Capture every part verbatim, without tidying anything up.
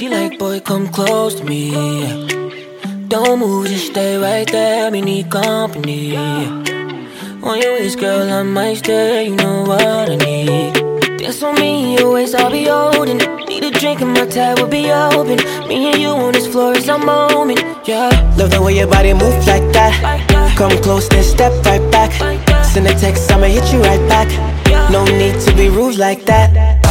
She like, boy, come close to me. Don't move, just stay right there. Me need company. On your waist, girl, I might stay. You know what I need. Dance on me, your waist, I'll be holding. Need a drink and my tab will be open. Me and you on this floor is a moment, yeah. Love the way your body move like that. Like that. Come close, then step right back. Like that. Send a text, I'ma hit you right back. Yeah. No need to be rude like that.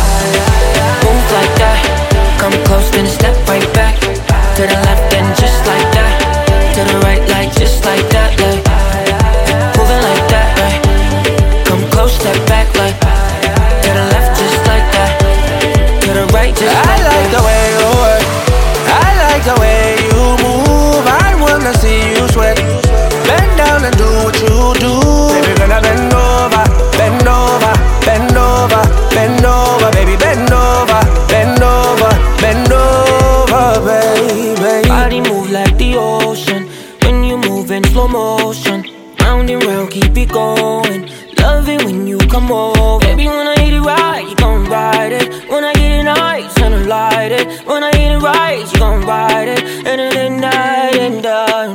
Move like that. Come close, then step right back. To the left and just like that. To the right, like just like that, like. Moving like that, right. Come close, step back, like. To the left, just like that. To the right, just I like like that. the way you work. I like the way you move. I wanna see you sweat. Bend down and do what you do. Baby, gonna bend over, bend over, bend over, bend over, baby, bend over, bend over, bend over, baby. Body move like the ocean. When you move in slow motion. Round and round, keep it going. Love it when you come over. Baby, when I hit it right, you gon' ride it. When I get it nice, gonna light it. When I hit it right, you gon' ride it. And then night and down.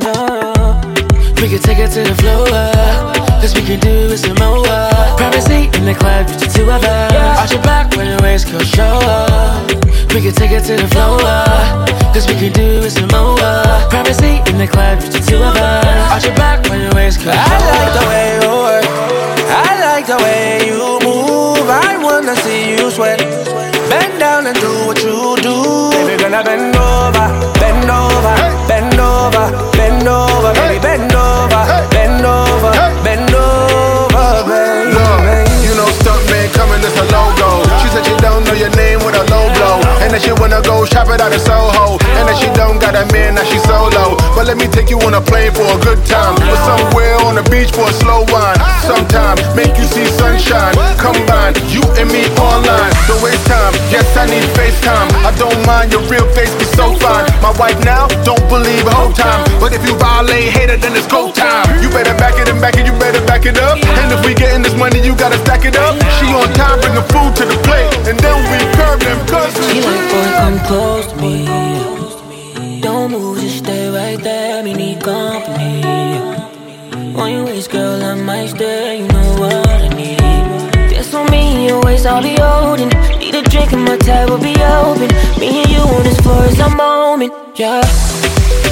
We can take it to the floor, cause we can do it some more. Privacy in the club, just the two of us. Arch your back when your waist goes show up. We can take it to the floor, cause we can do it some more. Privacy in the club, just the two of us. Arch your back when your waist goes show up. I like the way you work. I like the way you move. I wanna see you sweat. Bend down and do what you do. Baby, gonna bend over, bend over, bend over, bend over, baby, bend over, bend over, bend over, baby. Look, you know stunt man coming, it's a logo. She said she don't know your name with a low blow. And that she wanna go shop it out of Soho. And that she don't got a man, now she solo. But let me take you on a plane for a good time. Or somewhere on the beach for a slow wine. Sometime, make you see sunshine. Combine, you and me online. Don't waste time, yes I need FaceTime. I don't mind, your real face be so fine. My wife now, don't believe whole time. But if you violate, hate it, then it's go time. You better back it and back it, you better back it up. And if we getting this money, you gotta stack it up. She on time, bringing food to the plate. And then we curb them customers. She like, boy, come close to me. Don't move, just stay right there. Me need company. On your waist, girl, I might stay. You know what I need. Dance on me, your waist, I'll be holding. Need a drink and my tab will be open. Me and you on this floor is a moment, yeah.